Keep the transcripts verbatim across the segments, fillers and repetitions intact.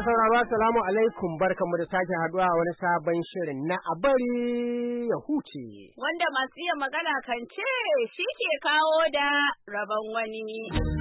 sauraro assalamu alaikum barkanmu da sake haduwa a wani sabon shirin na a bari ya huce. Wanda masu iya magana kan ce shi ke kawo da rabon wani.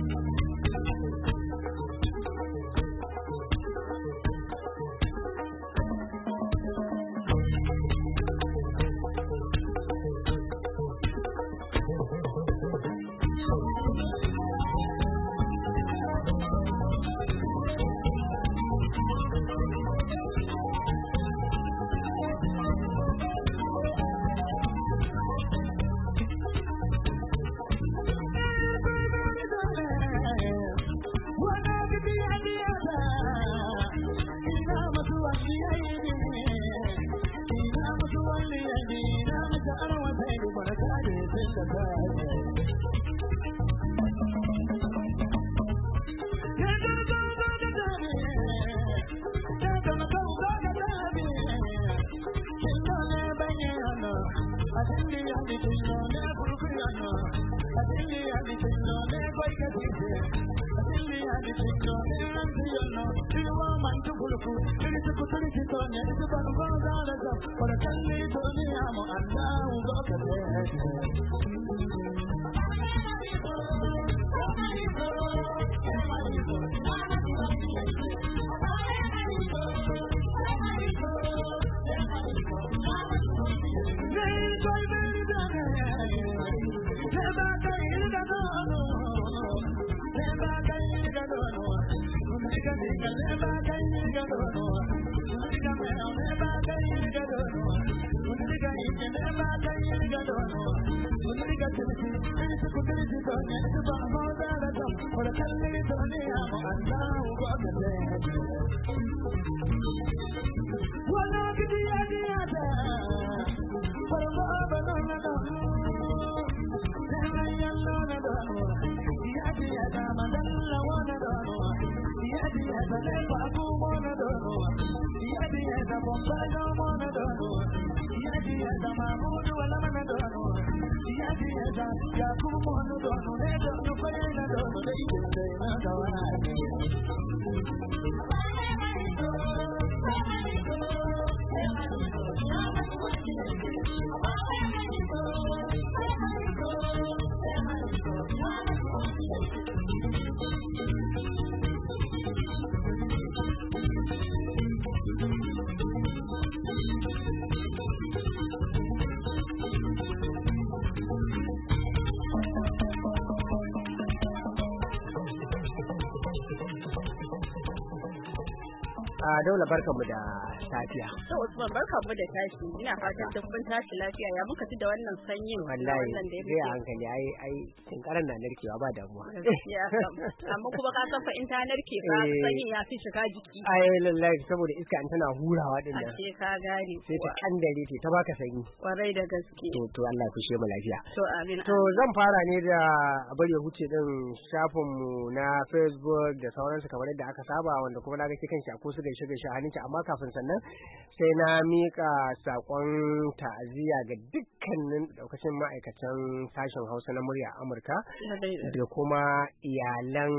Daula barkanmu da safiya. To Usman barkanmu da tashi. Ina fatan duk mun tashi lafiya. Ya muka ji da wannan sanyin. Wallahi dai a hankali ai ai tinkaran na narkewa ba damuwa. Ya kam. Amma kuma ka san fa in ta narke fa sanyin ya fi shiga jiki. Ai lallai saboda iska in tana hurawa din nan. Ashe ka gane. Sai ta kandare ta baka sanyi. Kwarai da gaske. To to Allah ya kushe mu lafiya. To amin. To zan fara ne da bari ya huce din shafin mu na Facebook da sauransu kamar yadda aka saba wanda kuma na ga kikan shi a kusa da shi shi hannunki amma kafin sannan sai na mika sakon ta'aziyya ga dukkanin daukacin ma'aikatan sashen Hausa na murya Amurka da kuma iyalan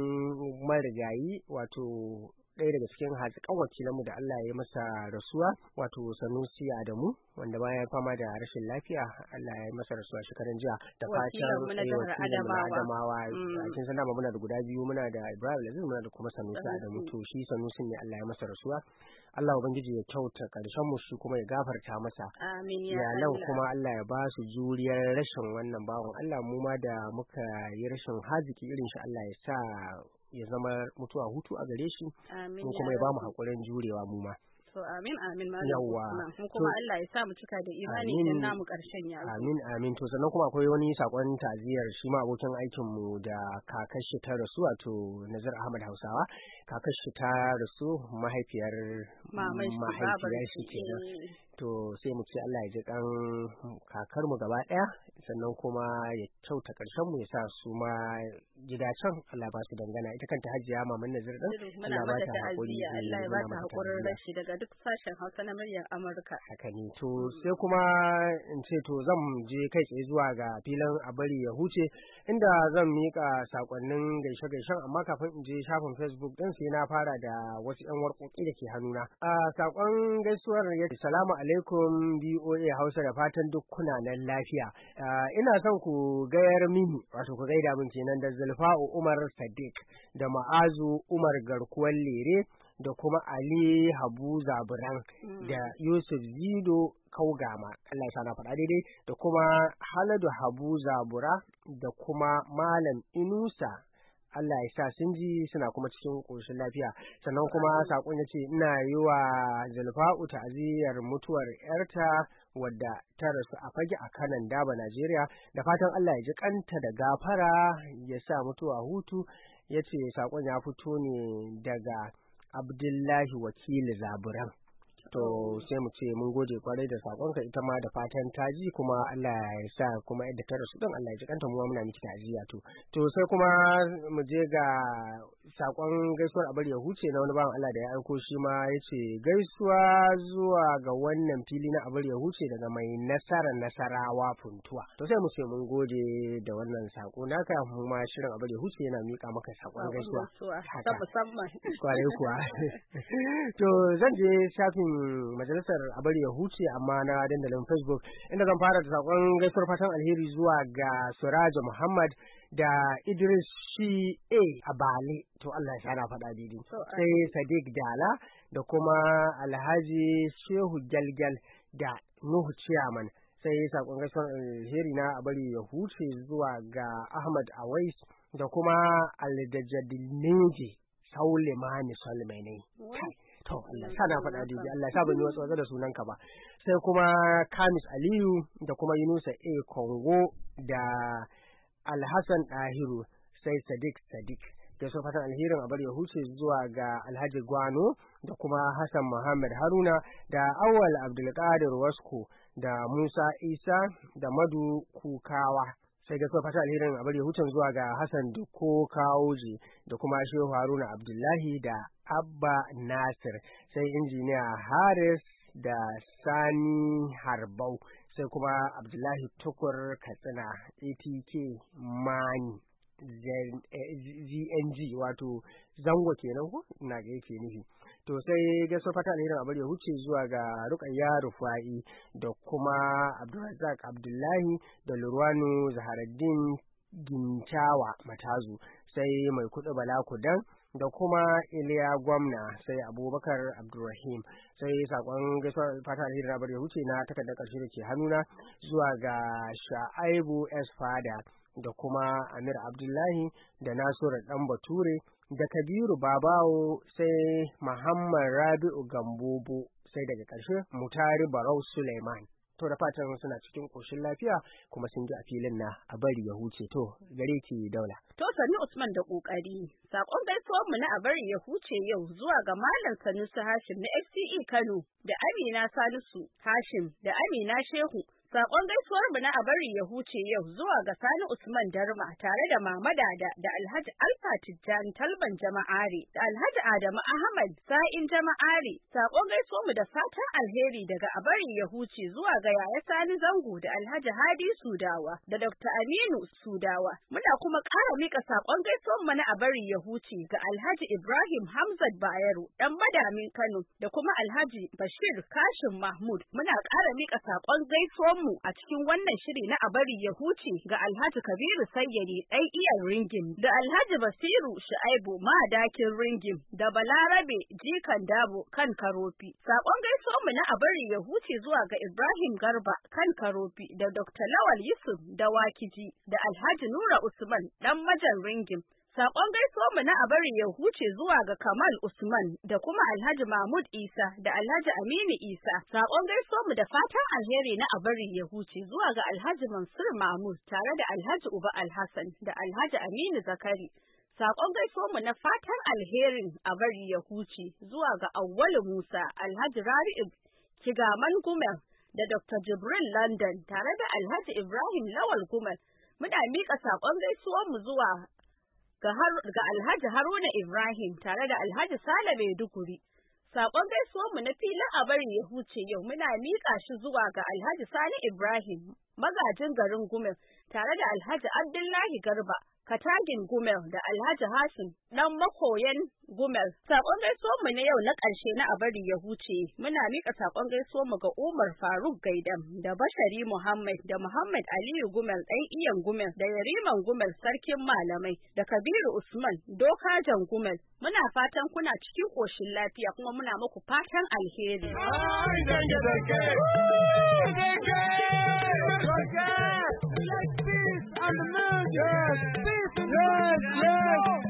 marigayi wato ɗaya daga cikin hatsikan wakilanmu da Allah ya masa rasuwa wato Sanusi Adamu wanda bayan fama da rashin lafiya Allah ya masa rasuwa shekaran jiya da fatan Adamawa kin san dama muna da guda biyu muna da Ibrahim Aziz muna da kuma Sanusi Adamu to shi Sanusi ne Allah ya masa rasuwa Allah ubangiji ya kyauta karshen mu shi kuma ya gafarta masa amin ya Allah kuma Allah ya ba su juriyar rashin wannan bawon Allah mu ma da muka yi rashin haziki irin shi Allah ya sa ya zama mutuwa hutu a gare shi ko kuma ya ba mu hakurin jurewa mu ma to amin amin malam mu kuma Allah ya sa mu cika da imani dan namu karshen ya amin amin to sannan kuma akwai wani sakon ta'aziyar shi ma abokin aikin mu da kakashi ta rasu wato Nazir Ahmad Hausawa kakashi ta rasu mahaifiyar mahaifiyar shi kenan to sai mu ce Allah ya ji kan kakar mu gaba daya sannan kuma ya kyauta karshen mu ya sa su ma gidacen Allah ba su dangana ita kanta Hajiya Maman Nazir din Allah ba ta hakuri Allah ya ba ta hakurin rashi daga duk sashen Hausa na muryar Amurka haka ne to sai kuma in ce to zan je kai tsaye zuwa ga filin a bari ya huce inda zan mika sakonnin gaishe-gaishen amma kafin in je shafin Facebook din sai na fara da wasu yan warkoki da ke hannuna a sakon gaisuwar ya salamu alaikum B O A Hausa da fatan duk kuna nan lafiya ina son ku gayar mini wato ku gaida min kenan da Zulfa'u Umar Sadiq da Ma'azu Umar Garkuwar Lere da kuma Ali Habu Zaburan mm. da Yusuf Zido Kaugama Allah ya sana faɗa daidai da kuma Haladu Habu Zabura da kuma Malam Inusa Allah ya sa sun ji suna kuma cikin ƙoshin lafiya sannan kuma saƙon ya ce ina yi wa Zulfa'u ta'aziyar mutuwar yarta wadda ta rasu a fage a kanan Daba Najeriya da fatan Allah ya ji kanta da gafara ya sa mutuwa hutu ya ce saƙon ya fito ne daga Abdullahi Wakili Zaburan. To sai mu ce mun gode kwarai da sakonka ita ma da fatan ta ji kuma Allah ya sa kuma yadda ta rasu din Allah ya ji kanta mu muna miki ta'aziyya to to sai kuma mu je ga sakon gaisuwar abar ya huce na wani bawan Allah da ya aiko shi ma yace gaisuwa zuwa ga wannan fili na abar ya huce daga mai nasara nasarawa funtuwa to sai mu ce mun gode da wannan sako naka kuma shirin abar ya huce yana mika maka sakon gaisuwa ta musamman kwarai kuwa to zan je shafin majalisar abar ya huce amma na dandalin Facebook inda zan fara da sakon gaisuwar fatan alheri zuwa ga Suraja Muhammad da Idris Shi A a Bale to Allah ya shara faɗa daidai sai Sadiq Dala da kuma Alhaji Shehu Galgal da Nuhu Ciyaman sai sakon gaisuwar alheri na abar ya huce zuwa ga Ahmad Awais da kuma Aldajadineji Saulemani Salmane to Allah sa na faɗa daidai Allah sa ban yi wasu da sunanka ba sai kuma Kamis Aliyu da kuma Yunusa A Kongo da Alhassan Dahiru sai Sadiq Sadiq da so fatan alherin abar ya huce zuwa ga Alhaji Gwano da kuma Hassan Muhammad Haruna da Awal Abdulkadir Wasko da Musa Isa da Madu Kukawa sai da so fatan alherin abar ya huce zuwa ga Hassan Duko Kawoji da kuma Shehu Haruna Abdullahi da Abba Nasir sai injiniya Haris da Sani Harbau sai kuma Abdullahi Tukur Katsina A T K Mani Z N G wato zango kenan ko ina ga yake nufi to sai ga so fata alherin abar ya huce zuwa ga Ruqayya Rufai da kuma Abdulrazak Abdullahi da Lurwanu Zaharaddin Gintawa Matazu sai mai kuɗi Bala Kudan da kuma Iliya Gwamna sai Abubakar Abdulrahim sai sakon gaisuwar fata alheri rabar ya huce na takardar karshe da ke hannuna zuwa ga Sha'aibu S Fada da kuma Amir Abdullahi da Nasiru Dan Bature da Kabiru Babawo sai Muhammad Rabi'u Gambobo sai daga ƙarshe Mutari Barau Suleiman to da fatan suna cikin koshin lafiya kuma sun ji a filin na a bari ya huce to gare ki Daula to Sani Usman da kokari sakon gaisuwar mu na a bari ya huce yau zuwa ga Malam Sanusi Hashim na F C E Kano da Amina Salisu Hashim da Amina Shehu sakon gaisuwar mu na a bari ya huce yau zuwa ga Sani Usman Darma tare da Mama Dada da Alhaji Alfa Tijjani Talban Jama'are da Alhaji Adamu Ahmad Sa'in Jama'are sakon gaisuwar mu da fatan alheri daga a bari ya huce zuwa ga Yaya Sani Zango da Alhaji Hadi Sudawa da Doctor Aminu Sudawa muna kuma ƙara mika sakon gaisuwar mu na a bari ya huce ga Alhaji Ibrahim Hamzat Bayero dan Madamin Kano da kuma Alhaji Bashir Kashim Mahmud muna ƙara mika sakon gaisuwar mu a cikin wannan shiri na abari ya huce ga Alhaji Kabiru Sayyari ɗan iyar Ringim da Alhaji Basiru Shu'aibu Madakin Ringim da Balarabe Jikan Dabo kan Karofi. Sakon gaisuwar mu na abari ya huce zuwa ga Ibrahim Garba kan Karofi da Doctor Lawal Yusuf da Wakiji da Alhaji Nura Usman ɗan Majan Ringim. Sakon gaisuwar mu na abari ya huce zuwa ga Kamal Usman da kuma Alhaji Mahmud Isa da Alhaji Aminu Isa. Sakon gaisuwar mu da fatan alheri na abari ya huce zuwa ga Alhaji Mansur Mahmud tare da Alhaji Uba Alhassan da Alhaji Aminu Zakari. Sakon gaisuwar mu na fatan alherin abari ya huce zuwa ga Awwalu Musa, Alhaji Rabi'u Kigaman Gumel da Doctor Jibril London tare da Alhaji Ibrahim Lawal Gumel. Muna miƙa saƙon gaisuwarmu zuwa ga Alhaji Haruna Ibrahim tare da Alhaji Sale Maiduguri. Saƙon gaisuwarmu na filin a bari ya huce yau muna miƙa shi zuwa ga Alhaji Sani Ibrahim magajin garin Gumel tare da Alhaji Abdullahi Garba Katagin Gumel da Alhaji Hashim dan makoyan Gumel. Saƙon gaisuwarmu na yau na ƙarshe na a bari ya huce muna miƙa saƙon gaisuwarmu ga Umar Faruk Gaidam da Bashari Muhammad da Muhammad Aliyu Gumel ɗan iyan Gumel da Yariman Gumel sarkin malamai da Kabiru Usman Dokajan Gumel. Muna fatan kuna cikin ƙoshin lafiya kuma muna muku fatan alheri. Yes, yes.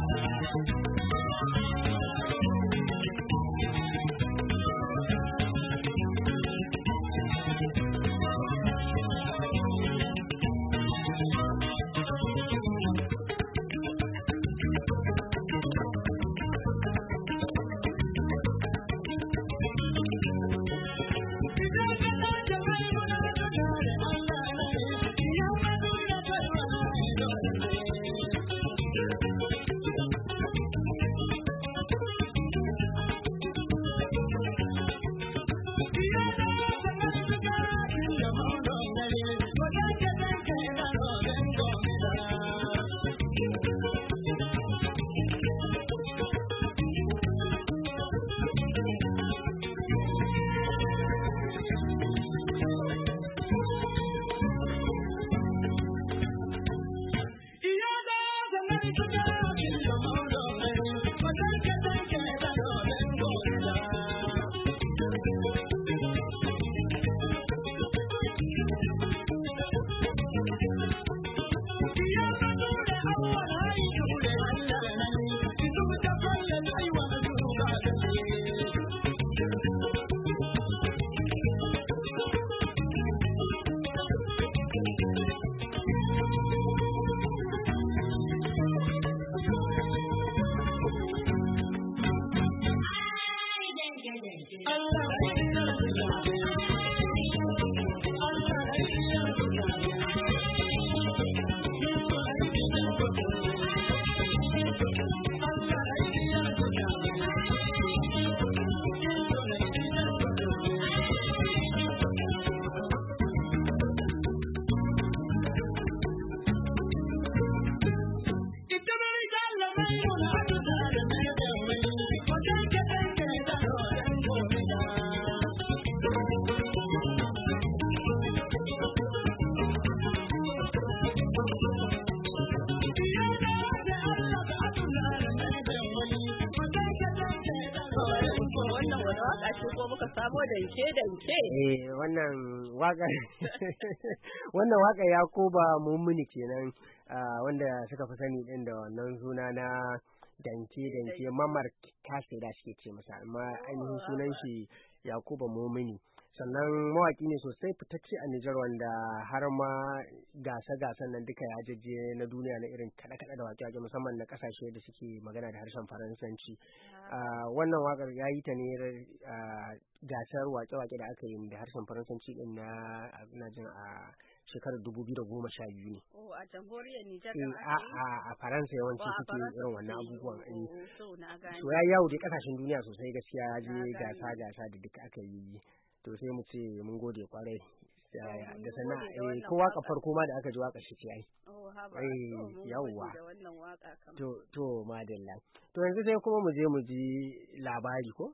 Dance-dance. Eh wannan waka wannan waka Yakuba Mummuni kenan wanda suka fi sani din da wannan suna na dance-dance Mamar Kase da suke ce masa amma ainihin sunan shi Yakuba Mummuni. Sannan mawaki ne sosai fitacce a Nijar wanda har ma gasa-gasan nan duka ya jajje na duniya na irin kada-kada da waƙe musamman na kasashe da suke magana da harshen Faransanci. Wannan waƙar ya yi ta ne gasar waƙe-waƙe da aka yi da harshen Faransanci din na ina jin a shekarar dubu biyu da goma sha biyu ne. Oh, a jamhuriyar Nijar da ake a a Faransa yawanci suke irin wannan abubuwan. So ya yawo da kasashen duniya sosai gaskiya ya je gasa-gasa da duka aka yi. To sai mu ce mun gode kwarai da sana ko waka farko ma da aka ji waka shi ce ai yawwa to to madalla to yanzu sai kuma mu je mu ji labari ko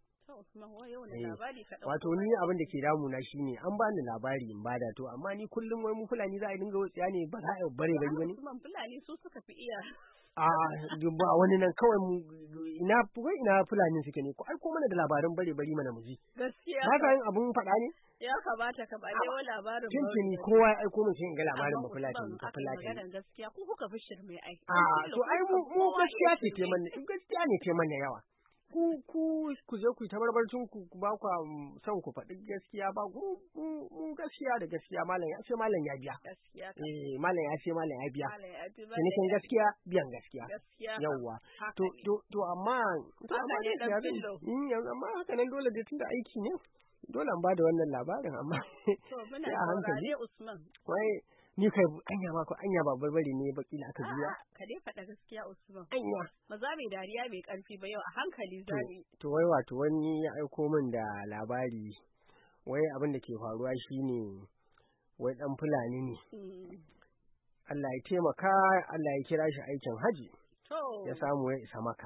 wato ni abin da ke damuna shine an bani labari in bada to amma ni kullum wai mu fulani za a dinga wutsiya ne ba za a bare bari bane fulani su suka fi iya a ba wani nan kawai mu ina wai ina fulani suke ne ko ai ko mana da labaran bare bari mana mu ji gaskiya ba ka yin abun faɗa ne ya kamata ka ba wa labarin tuntuni kowa ya aiko mun sai ga labarin ba fulani ba fulani gaskiya ku kuka fi shirme ai a to ai mu mu gaskiya ce ke mana gaskiya ne ke mana yawa ku ku ku je ku ta barbarcin ku ba ku son ku faɗi gaskiya ba ku mu gaskiya da gaskiya malam ya ce malam ya biya gaskiya eh malam ya ce malam ya biya cinikin gaskiya biyan gaskiya yawwa to to to amma to amma ne da yanzu amma haka nan dole da tunda aiki ne dole an bada wannan labarin amma to muna sai a hankali saurare Usman. wai ni kai anya ma ko anya ba barbare ne baki da aka juya A'a, ka dai faɗa gaskiya Usman. anya Maza mai dariya mai ƙarfi ba yau a hankali to zamu. to wai wato wani ya aiko min da labari wai abin da ke faruwa shine wai dan fulani ne Mm. Allah ya taimaka Allah ya kira shi aikin haji To. ya samu ya isa maka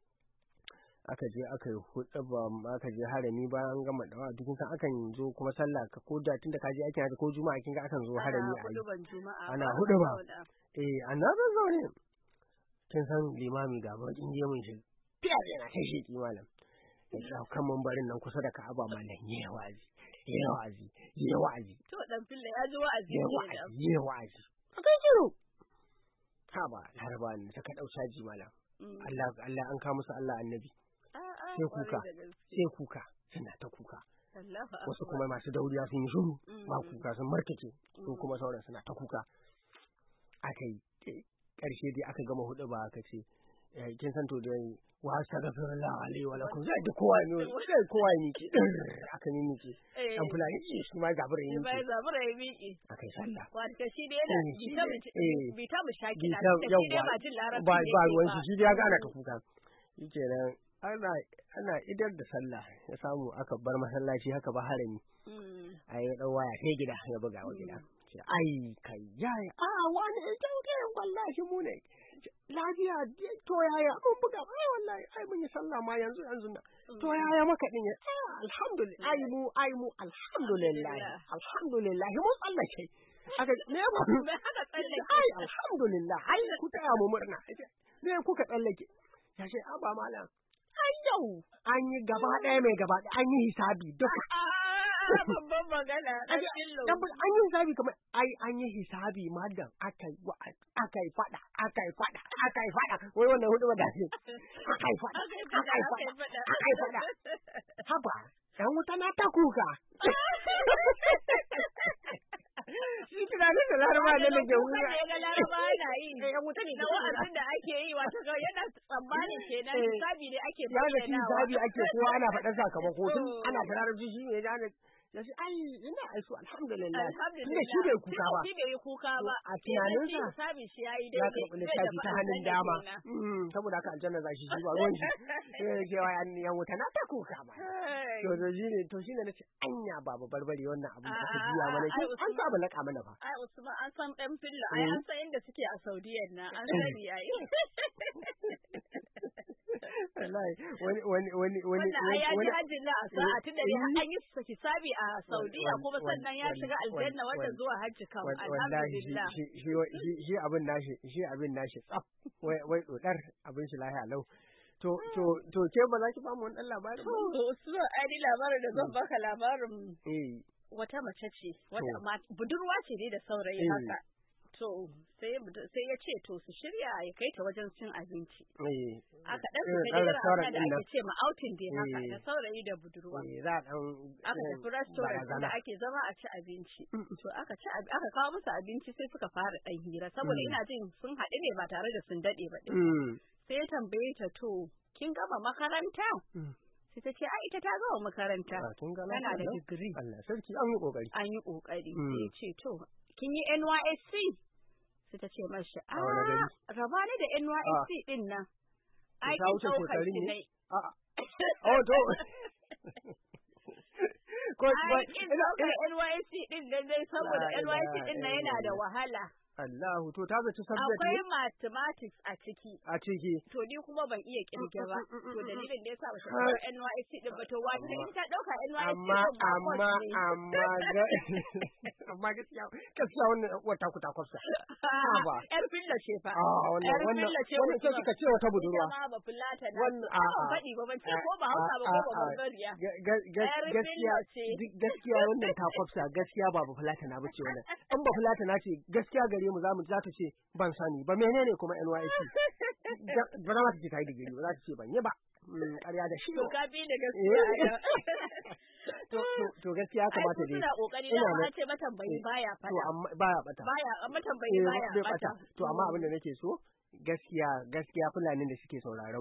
aka je aka yi hudu ba aka je harami bayan an gama dawa duk san akan zo kuma sallah ka ko da tunda ka je aikin haji ko juma'a kin ga akan zo harami a yi hudu ban juma'a. ana hudu ba eh annabi zo ne kin san limami ga bakin gemun shi fiya yana kai shi malam ya sa kan mambarin nan kusa da Ka'aba mallan yayi wa'azi yayi wa'azi yayi wa'azi To dan filla ya ji wa'azi yayi kenan. wa'azi yayi wa'azi akai kiro ha ba laraba ne ta ka dauka ji malam Mm. Allah Allah an ka musu Allah annabi A'a, sai kuka ƙwarai da gaske. sai kuka suna ta kuka Allahu wasu akbar. kuma masu dauriya sun yi shiru Mm. ba kuka sun markace su Mm. kuma sauran suna ta kuka aka yi ƙarshe dai aka gama hudu ba aka ce eh, kin san to da wa astaghfirullah alaihi wa lakum zai da kowa ne sai kowa ne ki aka ne miki Eh. dan fulani shi shi ma gabara Shi ne ba ya zabura ya miƙe. aka yi sallah Wato shi dai yana Eh, shi bita mu dai, eh. bita mu shaki na. Bisa Shi dai yawa ba jin larabci ba ne ba yake ruwan ba. shi shi dai ya ga ana ta kuka shikenan ana ana idar da sallah ya samu aka bar masallaci haka ba harami Mm. ai ya dau waya sai gida ya buga wa gida ce ai kai yayi a wani idan ke wallahi mu ne lafiya dai, to yaya mun buga ai wallahi ai mun yi sallah ma yanzu yanzu na to yaya maka din ya ah, alhamdulillah ai mu ai mu alhamdulillah alhamdulillah mun tsallake aka ne ba Me haka tsallake? ai alhamdulillah ai ku taya mu murna ne kuka tsallake ya ce a ba malam ai yau an yi gaba ɗaya mai gaba ɗaya an yi hisabi duka Ah, babban magana. Dan fillo. dan an yi hisabi kamar ai an yi hisabi madan akai wa akai fada akai fada akai fada wai wannan hudu da shi akai fada akai fada akai fada haba dan wuta na ta kuka shi tunanin da laraba ne da ke wuya Kuka ne ga laraba na yi. eh yan wuta ne Na wa'azin da ake yi wato ga yana tsammani kenan Eh. hisabi ne ake ya da shi bayyanawa. hisabi ake kowa ana faɗan sakamako tun Oh. ana da larabci shi ne ya ya ce ai ina aisu alhamdulillah Alhamdulillah. tunda shi bai kuka ba Shi bai yi kuka ba. a tunaninsa Sai hisabi shi yayi ya daidai. karɓi littafi ta hannun dama Mm, saboda haka aljanna za shi shi ba ruwan shi sai ya ce wa yan yan wuta na ta kuka ba to to shi ne to shi ne nace anya baba barbare wannan abin da ka biya mana shi an saba laka mana fa Ai Usman an san ɗan fillo ai an san inda suke a Saudiyan nan an sani yayi. wallahi wani wani wani wani Wannan ai ya ji hajjin na a sa'a tun da dai an yi hisabi a Saudiya kuma sannan ya shiga aljanna wanda zuwa hajji kan wallahi shi alhamdulillah. shi shi shi abin nashi shi abin nashi tsaf wai wai dodar abin shi lahiya lau to to to ke ba za ki ba mu wani dan labarin ba To Usman ai ni labarin da zan baka labarin eh wata mace ce wata ma- budurwa ce dai da saurayi Eh. haka. To sai budu- sai ya ce to su shirya ya kai ta wajen cin abinci. eh Aka dan Eh, su dan kai restaurant da din nan. ake ce ma outing dai haka Eh. da saurayi da budurwa. eh za a dan Aka tafi restaurant da ake zama a ci abinci. To aka ci ab- aka kawo musu abinci sai suka fara dan hira saboda Mm. ina jin sun haɗu ne ba tare da sun daɗe ba din. mm Sai ya tambaye ta to kin gama makaranta? mm Sai ta ce ai ita ta gama makaranta. Ah, kin ga Tana da lafiya lau? digiri. Allah sarki an yi kokari An yi kokari. Mm. Sai ya ce to kin yi N Y S C? Sai ta ce mashi a A wani gari? raba ni da N Y S C din nan. Ai ta kin wuce ɗaukar shekarun shi ne? nai. A'a. Oh, to. Ko Ai kin ina ɗaukar ina N Y S C din nan dai saboda La N Y S C din nan yana da ilaha wahala. Allahu to ta zaci subject Akwai ne mathematics a ciki. a ciki. To ni kuma ban iya kirge ba. To dalilin da yasa ba ta Ha. ɗaukar N Y S C din ba to wato in ta ɗauka N Y S C Amma din ba amma course ne. amma ga amma gaskiya gaskiya wannan wata ku ta kwafsa. ba. Yar filla ce fa. Ah wannan Yar wannan filla ce wannan sai Usman. kika ce wata budurwa. Ita ma ba fulata na. Wannan Ba a'a. faɗi ba ban ce ko ba Hausa ba ko ba Barbariya. Ga- ga- ga- Yar gaskiya filla ce. duk- gaskiya wannan ta kwafsa gaskiya ba ba fulata na bace wannan in ba fulata na ce gaskiya gare mu zamu za ta ce ban sani ba menene kuma N Y S C Ga- ba za ta ce ta yi digiri ba za ta ce ban yi ba Mm, ƙarya da shi To ka bi da gaskiya. to to- to gaskiya Ai kamata su dai suna kokari ina da nan- ma ce matambayi eh, baya to fada. amma baya bata Baya matambayi Eh, baya bai bata. bata to amma abin da nake so gaskiya gaskiya fulanin da suke sauraron mu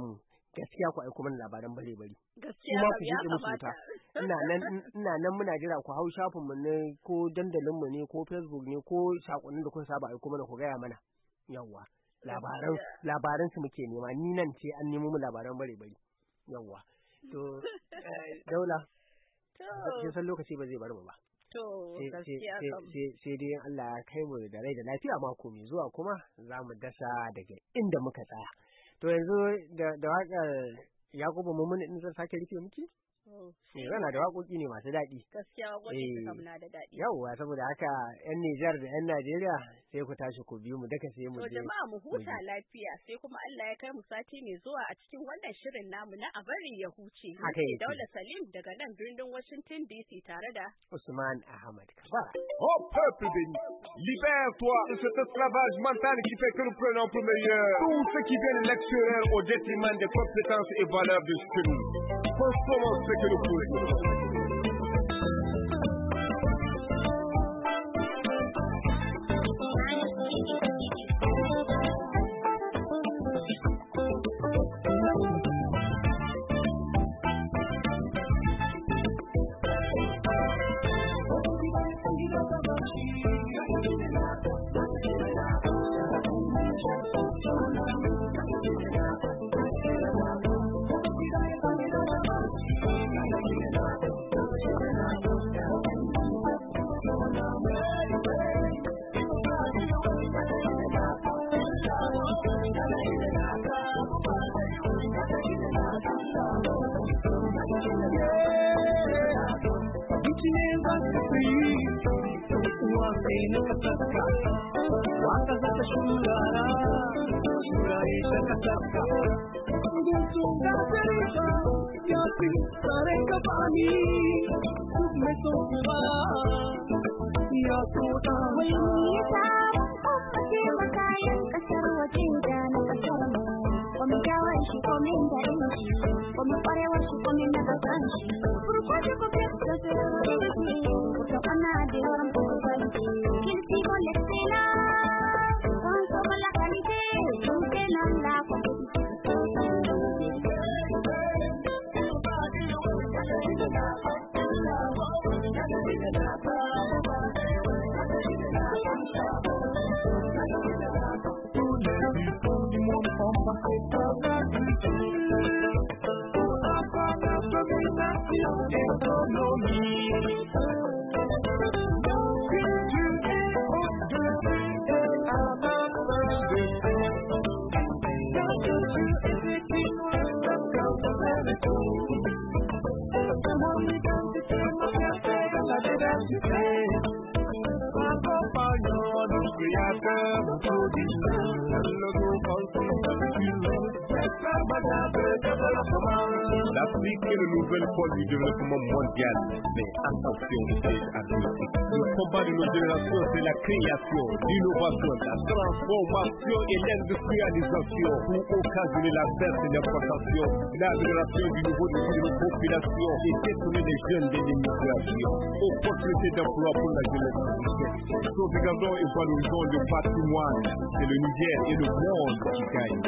gaskiya ku aiko mana labaran bare bare gaskiya ku ji musu ta ina nan ina nan muna jira ku hau shafin mu ne ko dandalin mu ne ko Facebook ne ko sakonnin da kuka saba aiko mana ku gaya mana yawa labaran labaran su muke nema ni nan ce an nemo mu labaran bare bare yawa to Daula to kin san lokaci ba zai bar mu ba to gaskiya kam sai dai Allah ya kai mu da rai da lafiya mako mai zuwa kuma za mu dasa daga inda muka tsaya to yanzu da da waƙar Yakubu Mumun din zan sake rufe miki eh yana da waƙoƙi ne masu daɗi gaskiya waƙoƙi kam na da daɗi yawa saboda haka yan Nijar da yan Najeriya sai ku tashi ku biyu mu daka sai mu je to jama'a mu huta lafiya sai kuma Allah ya kai mu sati mai zuwa a cikin wannan shirin namu na a bari ya huce haka yake Daula Salim daga nan birnin Washington D C tare da Usman Ahmad Kabara. Oh peuple béni, libère-toi de cet esclavage mental qui fait que nous prenons pour meilleur tout ce qui vient de l'extérieur au détriment des compétences et valeurs de ce que nous consommons, ce que nous pouvons. L'Afrique est le nouvel pôle du développement mondial, mais attention, c'est artistique. Le combat de nos générations, c'est la création, l'innovation, la transformation et l'industrialisation pour occasionner la perte d'importation, l'amélioration du niveau de vie de nos populations et détourner les jeunes des l'immigration, opportunités d'emploi pour la jeunesse africaine. Sauvegardons et valorisons le patrimoine, c'est le Niger et le monde qui gagnent.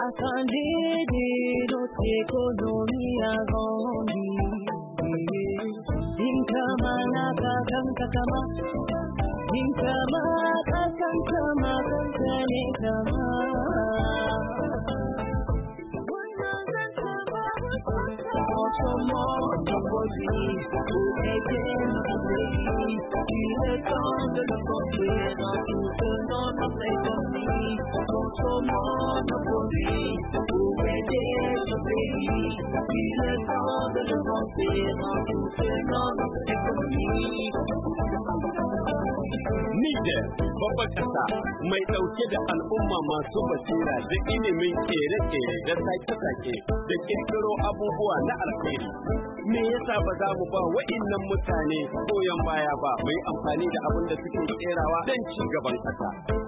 attendez de notre économie agrandie. Inkama naka kanka kama, inkama kakan kama kankane kama. Autrement, nos produits, pour aider notre pays, il est temps de le construire en soutenant notre économie. Autrement, nos produits, pour aider notre pays, il est temps de le construire en soutenant notre économie. Niger, babbar ƙasa mai ɗauke da al'umma masu basira da ilimin kere-kere da sake-sake da ƙirƙiro abubuwa na alkhairi. Me yasa ba za mu ba wa'innan mutane goyon baya ba mai amfani da abin da suke kerawa don ci gaban ƙasa?